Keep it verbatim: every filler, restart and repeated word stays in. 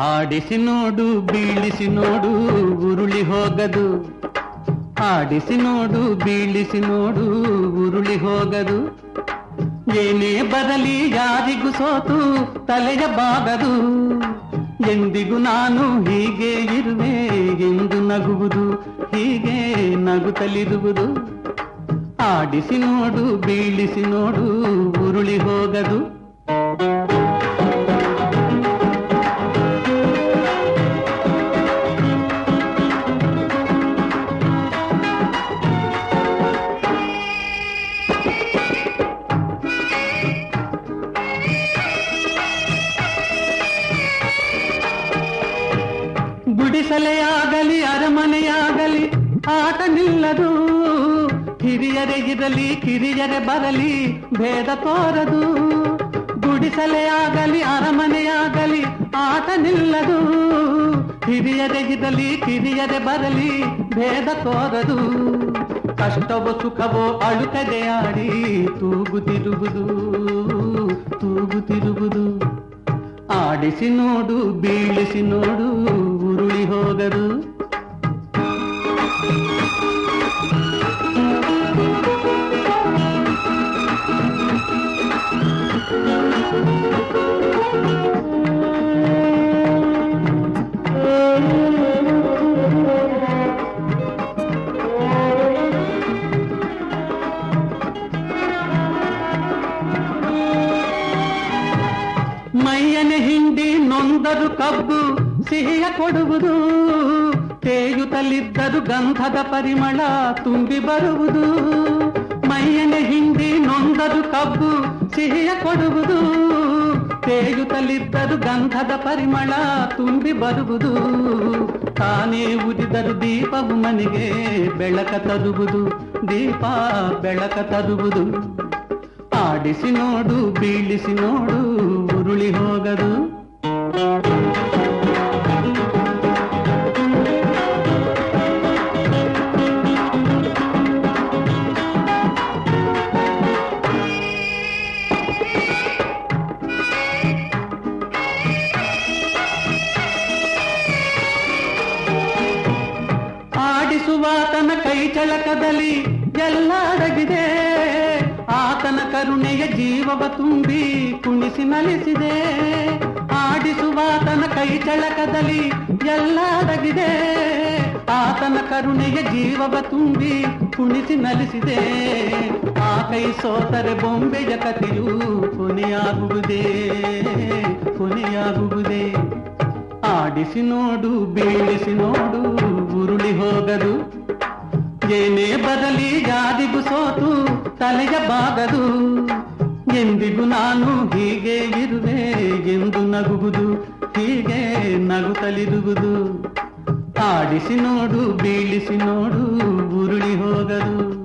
ಆಡಿಸಿ ನೋಡು ಬೀಳಿಸಿ ನೋಡು ಉರುಳಿ ಹೋಗದು, ಆಡಿಸಿ ನೋಡು ಬೀಳಿಸಿ ನೋಡು ಉರುಳಿ ಹೋಗದು. ಏನೇ ಬರಲಿ ಯಾರಿಗೂ ಸೋತು ತಲೆಯ ಬಾಗದು, ಎಂದಿಗೂ ನಾನು ಹೀಗೆ ಇರುವೆ ಎಂದು ನಗುವುದು, ಹೀಗೆ ನಗುತ್ತಲಿರುವುದು. ಆಡಿಸಿ ನೋಡು ಬೀಳಿಸಿ ನೋಡು ಉರುಳಿ ಹೋಗದು. ಗುಡಿಸಲೆಯಾಗಲಿ ಅರಮನೆಯಾಗಲಿ ಆಟ ನಿಲ್ಲದು, ಹಿರಿಯರೇ ಇರಲಿ ಕಿರಿಯರೇ ಬರಲಿ ಭೇದ ತೋರದು. ಗುಡಿಸಲೆಯಾಗಲಿ ಅರಮನೆಯಾಗಲಿ ಆಟ ನಿಲ್ಲದು, ಹಿರಿಯರೇ ಇರಲಿ ಕಿರಿಯರೇ ಬರಲಿ ಭೇದ ತೋರದು. ಕಷ್ಟವೋ ಸುಖವೋ ಅಳುತ್ತದೆ ಆಡಿ ತೂಗುತ್ತಿರುವುದು, ತೂಗುತ್ತಿರುವುದು. ಆಡಿಸಿ ನೋಡು ಬೀಳಿಸಿ ನೋಡು ಉರುಳಿ ಹೋಗದು. ಮೈಯನೆ ಹಿಂಡಿ ನೊಂದರು ಕಬ್ಬು ಸಿಹಿಯ ಕೊಡುವುದು, ತೇಯುತ್ತಲಿದ್ದರು ಗಂಧದ ಪರಿಮಳ ತುಂಬಿ ಬರುವುದು. ಮೈಯನೆ ಹಿಂಡಿ ನೊಂದರು ಕಬ್ಬು ಸಿಹಿಯ ಕೊಡುವುದು, ತೇಯುತ್ತಲಿದ್ದರು ಗಂಧದ ಪರಿಮಳ ತುಂಬಿ ಬರುವುದು. ತಾನೇ ಉರಿದರು ದೀಪವು ಮನೆಗೆ ಬೆಳಕ ತರುವುದು, ದೀಪ ಬೆಳಕ ತರುವುದು. ಆಡಿಸಿ ನೋಡು ಬೀಳಿಸಿ ನೋಡು ಉರುಳಿ ಹೋಗದು. ಆಡಿಸುವಾತನ ಕೈ ಚಳಕದಲ್ಲಿ ಎಲ್ಲ ಅಡಗಿದೆ, ಆತನ ಕರುಣೆಯ ಜೀವವ ತುಂಬಿ ಕುಣಿಸಿ ನಲಿಸಿದೆ. ಆಡಿಸುವಾತನ ಕೈ ಚಳಕದಲ್ಲಿ ಎಲ್ಲ ಅಡಗಿದೆ, ಆತನ ಕರುಣೆಯ ಜೀವವ ತುಂಬಿ ಕುಣಿಸಿ ನಲಿಸಿದೆ. ಆ ಕೈ ಸೋತರೆ ಬೊಂಬೆಯ ಕಥೆಯು ಕೊನೆಯಾಗುವುದೇ, ಕೊನೆಯಾಗುವುದೇ. ಆಡಿಸಿ ನೋಡು ಬೀಳಿಸಿ ನೋಡು ಉರುಳಿ ಹೋಗದು. ಏನೇ ಬರಲಿ ಯಾರಿಗೂ ಸೋತು ತಲೆಯ ಬಾಗದು, ಎಂದಿಗೂ ನಾನು ಹೀಗೆ ಇರುವೆ ಎಂದು ನಗುವುದು, ಹೀಗೆ ನಗುತ್ತಲಿರುವುದು. ಆಡಿಸಿ ನೋಡು ಬೀಳಿಸಿ ನೋಡು ಉರುಳಿ ಹೋಗದು.